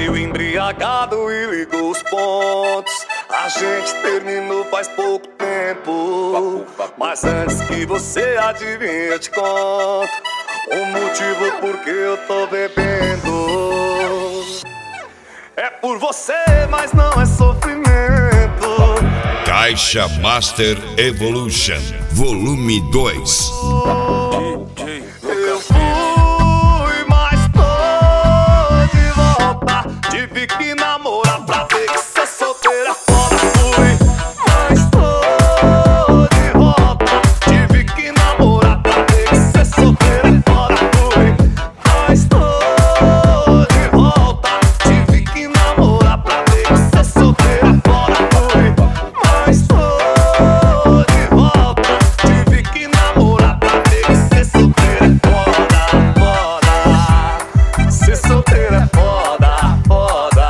viu embriagado e ligou os pontos. A gente terminou faz pouco tempo, mas antes que você adivinhe eu te conto o motivo por que eu tô bebendo. É por você, mas não é sofrimento. Caixa Master Evolution Volume 2. Eu fui, mas tô de volta. Tive que namorar pra ver que ser solteira foda. Fui, mas tô de volta. Tive que namorar pra ver que ser solteira foda. Fui, mas tô de volta. Tive que namorar pra ver que ser solteira foda. Fui, mas tô de volta. Tive que namorar pra ver que ser solteira é foda, foda. Ser solteira é foda, foda.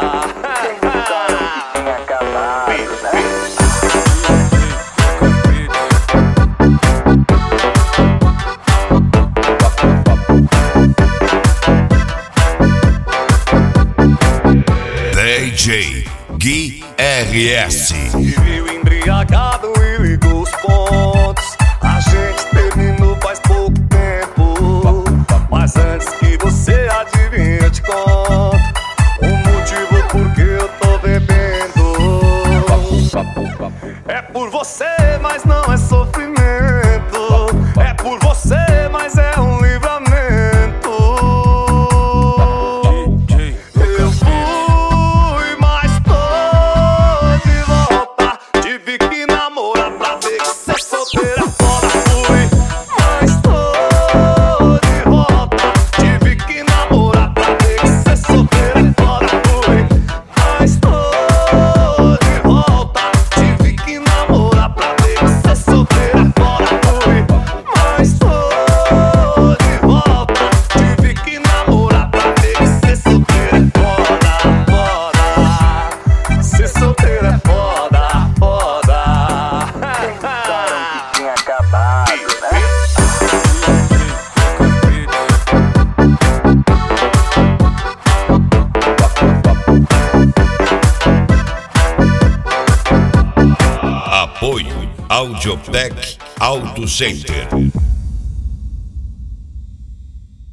DJ Gui RS. Me viu embriagado e ligou os pontos. A gente terminou faz pouco tempo, mas antes que você adivinhe eu te conto o motivo por que eu tô bebendo. É por você, mas não é sofrimento. É por você, mas é um livramento. Eu fui, mas tô de volta. Tive que namorar pra ver que ser solteira foda. Fui, mas tô de volta. Tive que namorar pra ver que ser solteira foda. Fui, mas tô de volta. Tive que namorar pra ver que ser solteira foda. Fui, mas tô de volta. Tive que namorar pra ver que ser solteira foda, foda. Ser solteira é foda, foda. Tinha acabado, né? Apoio Audiotech Auto Center.